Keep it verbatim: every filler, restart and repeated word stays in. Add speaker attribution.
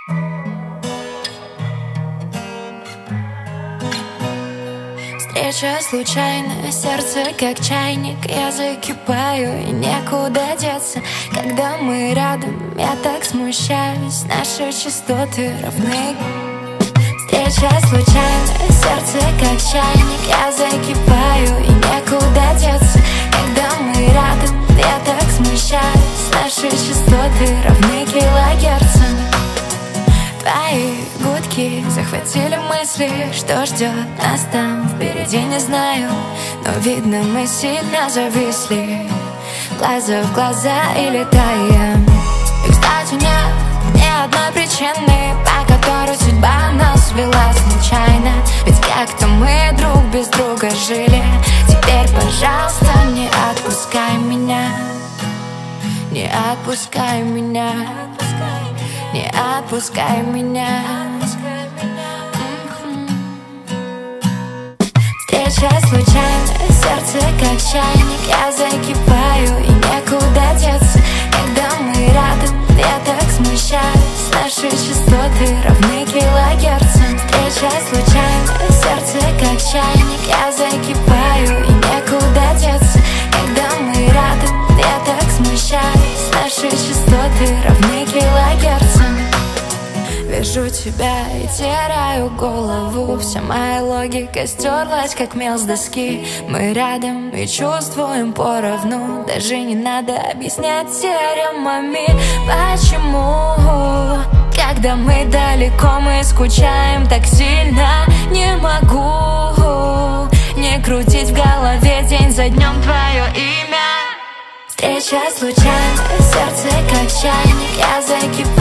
Speaker 1: Встреча случайная, сердце как чайник, я закипаю и некуда деться. Когда мы рядом, я так смущаюсь, наши частоты равны. Встреча случайная, сердце как чайник, я закипаю и некуда деться. Когда мы рядом, я так смущаюсь, наши частоты равны килогерцам. Твои гудки захватили мысли, что ждет нас там впереди, не знаю, но видно, мы сильно зависли, глаза в глаза и летаем. И, кстати, нет ни одной причины, по которой судьба нас свела случайно. Ведь как-то мы друг без друга жили. Теперь, пожалуйста, не отпускай меня, не отпускай меня, не отпускай меня. Встреча случайная, сердце как чайник, я закипаю и некуда деться. Когда мы рядом, я так смущаюсь, наши частоты равны килогерцам. Встреча случайная, сердце как чайник, я закипаю и некуда деться. Когда мы рядом, я так смущаюсь, наши частоты равны килогерцам. Вижу тебя и теряю голову, вся моя логика стерлась, как мел с доски. Мы рядом и чувствуем поровну, даже не надо объяснять теоремами, почему. Когда мы далеко, мы скучаем так сильно. Не могу не крутить в голове день за днем твое имя. Встреча случайная, сердце как чайник, я закипаю